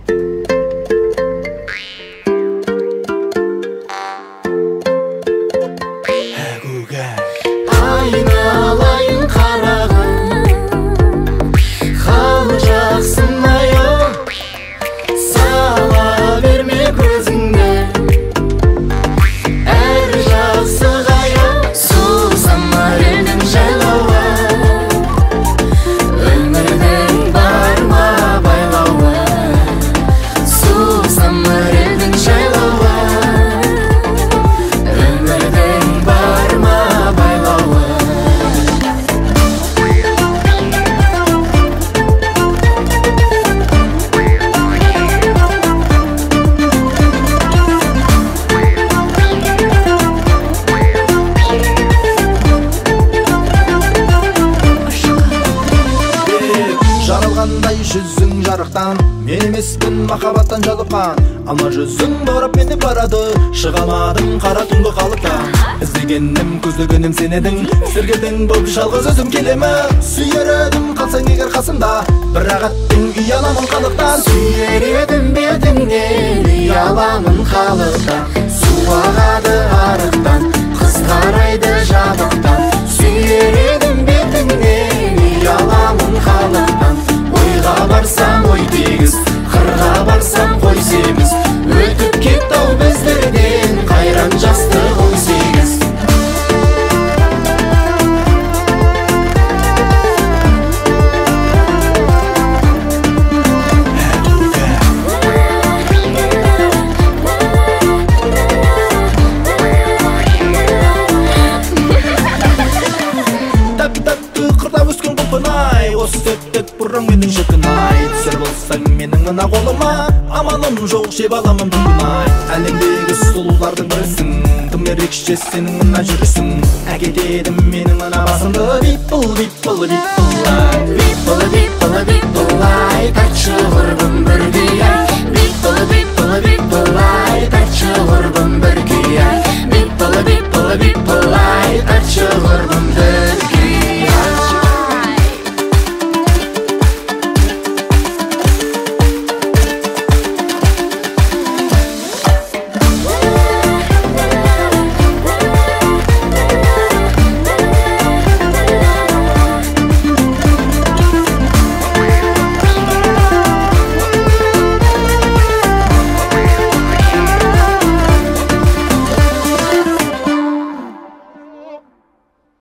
Айналайын қарағым, хал жақсын аяу, сала берме көзіңді, әр жақсы ғаяу. Сусамар елдің жайлауы, өмірдің бар ма байлауы. Сусамар елдің жайлауы, өмірдің бар ма байлауы. Жаралғандай жүзің жарықтан, мен емеспін махаббаттан жалыққан. Алма жүзің баурап мені барады, шыға алмадым қара түнгі қалықтан. Іздегенім көздегенім сен едің, сергелдің болып жалғыз өзім келемін. Сүйер едім қалсаң егер қасымда, бірақ аттың ұяламын қалықтан. Сүйер едім бетіңнен, ұяламын қалықтан. Су ағады арықтан, қыз қарайды жабықтан. Сүйер едім бетіңнен, ұяламын қалықтан. Ойға барсам ой тегіз, қырға барсам қой семіз. Өтіп кетті ау біздерден қайран жастық 18. Тәпті қырда өскен құлпынай, осы сөттік бұрын менің шіркін-ай. Түсер болсаң менің мына қолыма, аманым жоқ жеп аламын бүгін-ай. Әлемдегі сұлулардың бірісің, кім ерекше сенің мына жүрісің. Әкетедім менің мына басымды, виппыл, виппыл, виппыл-ай.